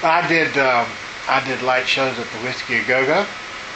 I did light shows at the Whiskey A Go Go,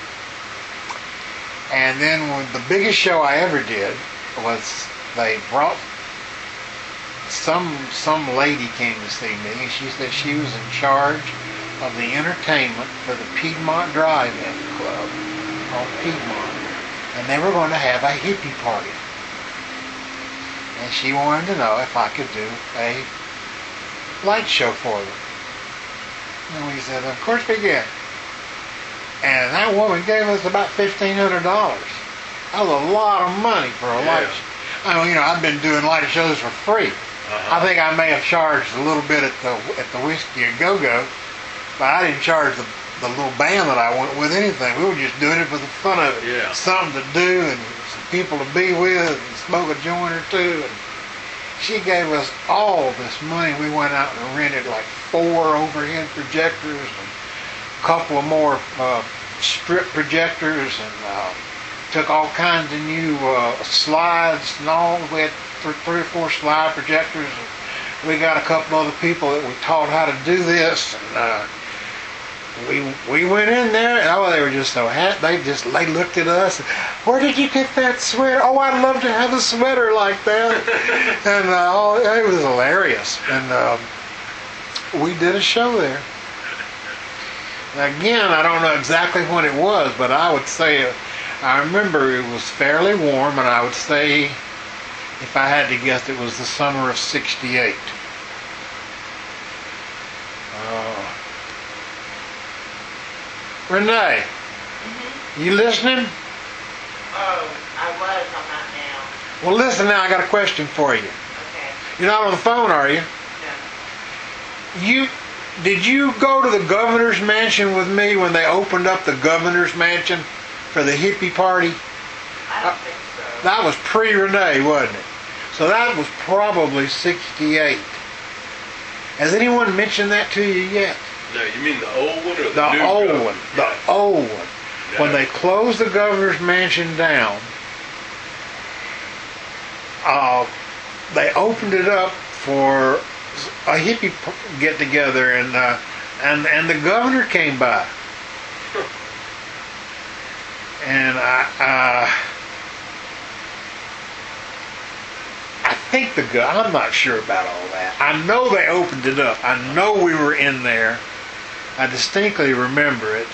and then the biggest show I ever did was they brought some lady came to see me, and she said she was in charge of the entertainment for the Piedmont Drive-In Club on Piedmont, and they were going to have a hippie party, and she wanted to know if I could do a light show for them. And we said, of course we can. And that woman gave us about $1,500. That was a lot of money for a light show. I mean, I've been doing light shows for free. I think I may have charged a little bit at the Whiskey A Go Go, but I didn't charge the little band that I went with anything. We were just doing it for the fun of it. Yeah. Something to do and some people to be with and smoke a joint or two. And she gave us all this money. We went out and rented like 4 overhead projectors and a couple of more strip projectors, and took all kinds of new slides and all. We had 3 or 4 slide projectors. And we got a couple other people that we taught how to do this, and we went in there, and they were just so happy. They looked at us. Where did you get that sweater? Oh, I'd love to have a sweater like that. And it was hilarious. And we did a show there. Again, I don't know exactly when it was, but I would say, I remember it was fairly warm, and I would say, if I had to guess, it was the summer of '68. Renee, you listening? Oh, I was. I'm not now. Well, listen now. I got a question for you. Okay. You're not on the phone, are you? No. Did you go to the governor's mansion with me when they opened up the governor's mansion for the hippie party? I don't think so. That was pre-Renee, wasn't it? So that was probably '68. Has anyone mentioned that to you yet? No, you mean the old one or The new old governor? one. The old one. No. When they closed the governor's mansion down, they opened it up for a hippie get-together, and the governor came by. And I think I'm not sure about all that. I know they opened it up. I know we were in there. I distinctly remember it.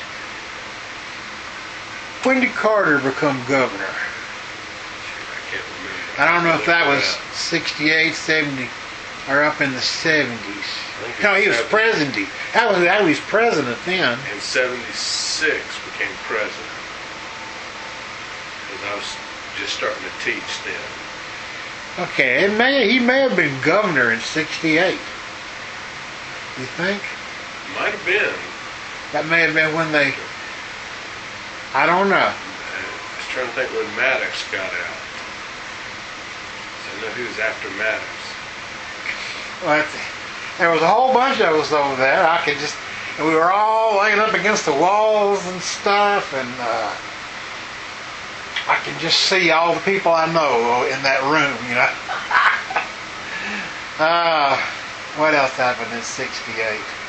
When did Carter become governor? I can't remember. I don't know if that was 68, 70, or up in the 70s. No, he was 70. president. That was president then. In '76 became president. Because I was just starting to teach then. Okay, he may have been governor in '68. You think? Might have been. That may have been when they... I don't know. I was trying to think when Maddox got out. So I know he was after Maddox. Well, there was a whole bunch of us over there. And we were all laying up against the walls and stuff, and I can just see all the people I know in that room, you know. What else happened in '68?